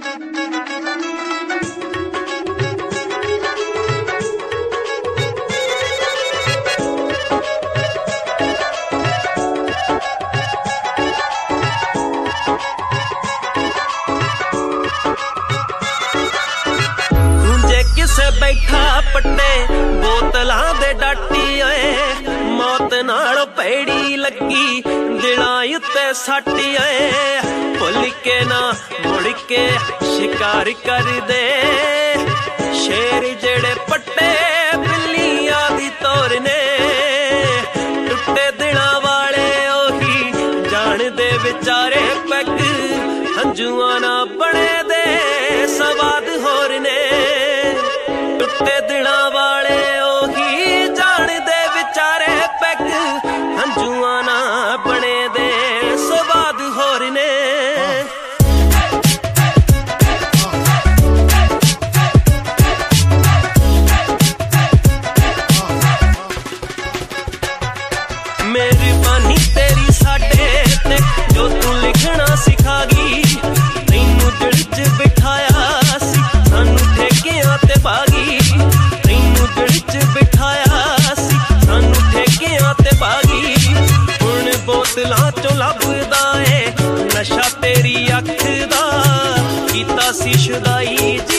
बैठा पट्टे बोतलां दे डाटी आए मौत नाल भैड़ी लगी दिलां उत्ते साटी आए भुल के ना मुड़ के शिकार कर दे शेर जेड़े पट्टे बिल्लियां दी तोरने टुटे दिलां वाले ओही जान दे विचारे पैक हंजुआं ना बने दे सवाद होर ने टुटे दिलां वाले ओही जान दे विचारे पैक हंजुआं ना बने दे सवाद होर ने मेहरबानी तेरी साडे ते जो तू लिखना सिखा गई तैनू दिल च बिठाया सी सानू ठेकियां ते बागी तैनू दिल च बिठाया सी सानू ठेकियां ते बागी हुण बोतलां चों लभदा ए नशा तेरी अख दा कीता सी शुदाई जी